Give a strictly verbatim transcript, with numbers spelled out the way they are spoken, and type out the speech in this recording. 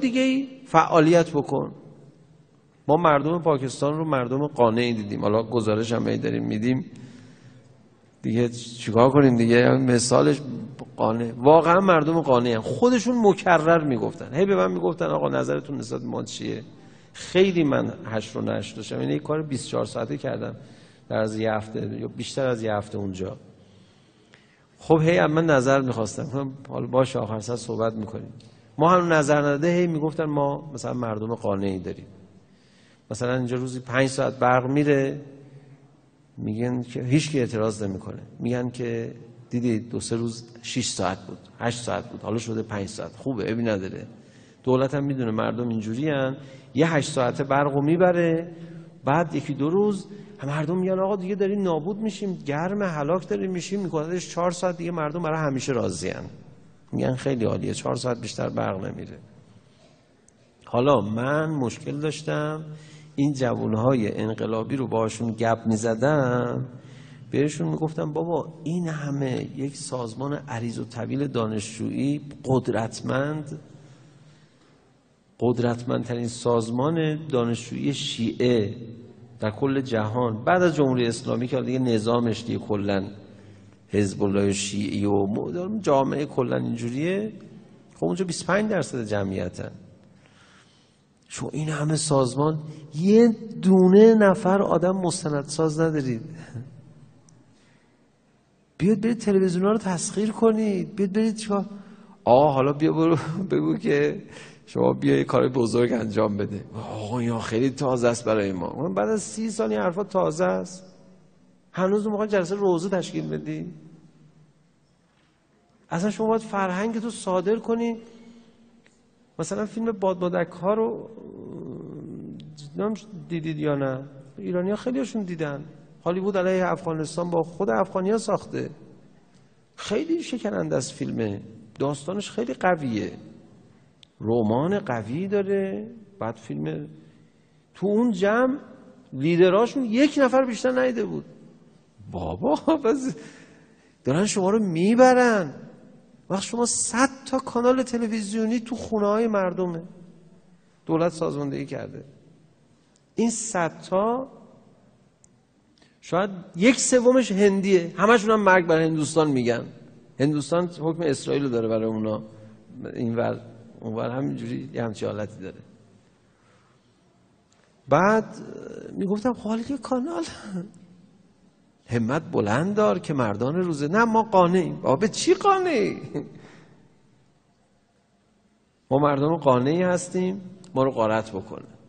دیگه ای فعالیت بکن. ما مردم پاکستان رو مردم قانعی دیدیم، حالا گزارش هم داریم میدیم دیگه، چیکار کنیم دیگه، مثالش قانع، واقعا مردم قانعی هم. خودشون مکرر میگفتن، هی به من میگفتن آقا نظرتون نسبت ما چیه. خیلی من هشت رو نشت داشتم، یعنی یک کار بیست و چهار ساعته کردم در از یه هفته یا بیشتر از یه هفته اونجا. خب هی از من نظر میخواستم، حالا باشه آخر سر صحبت میکنیم. ما هم نظر نداده هی میگفتن ما مثلا مردم قانعی داریم. مثلا اینجا روزی پنج ساعت برق میره، میگن که هیچ کی اعتراض نمیکنه، میگن که دیدید دو سه روز شش ساعت بود، هشت ساعت بود، حالا شده پنج ساعت، خوبه عیبی نداره. دولت هم میدونه مردم اینجوری ان، یه هشت ساعته برقو میبره، بعد یکی دو روز مردم میگن آقا دیگه داریم نابود میشیم، گرم هلاک داریم میشیم، میکننش چهار ساعت دیگه، مردم برای همیشه راضی ان. میگن خیلی عالیه، چهار ساعت بیشتر برق نمیره. حالا من مشکل داشتم این جوانهای انقلابی رو باشون گپ میزدم، بهشون میگفتم بابا این همه یک سازمان عریض و طویل دانشجویی قدرتمند، قدرتمندترین سازمان دانشجویی شیعه در کل جهان بعد از جمهوری اسلامی که دیگه نظامش دیگه کلا حزب الله شیعی و جامعه کلا اینجوریه، خب اونجا بیست و پنج درصد جمعیتن. شو این همه سازمان یه دونه نفر آدم مستندساز ندارید. بیاد برید تلویزیونا رو تسخیر کنید، بیاد برید چیکار، آقا حالا بیا برو بگو که شما بیا یه کار بزرگ انجام بده. آقا یا خیلی تازه است برای ما. بعد از سی سال این حرفا تازه است. هنوز موقع جلسه روزه تشکیل بدی؟ اصلا شما باید فرهنگ تو صادر کنی. مثلا فیلم بادبادک ها رو دیدید یا نه؟ ایرانی ها خیلی هاشون دیدن. هالیوود علیه افغانستان با خود افغانی ها ساخته، خیلی شکننده است فیلمه، داستانش خیلی قویه، رمان قوی داره. بعد فیلم تو اون جمع لیدراشون یک نفر بیشتر ندیده بود. بابا بس دارن شما رو میبرن. وقت شما صد تا کانال تلویزیونی تو خونه های مردمه، دولت سازماندهی کرده. این صد تا شاید یک سومش هندیه، همشون هم مرگ بر هندوستان میگن. هندوستان حکم اسرائیل داره برای اونا، اینور اونور همینجوری یه همچی حالتی داره. بعد میگفتم خالی که کانال همت بلند دار که مردان روزه. نه ما قانعیم. بابا به چی قانعی؟ ما مردم قانعی هستیم ما رو غارت بکنه.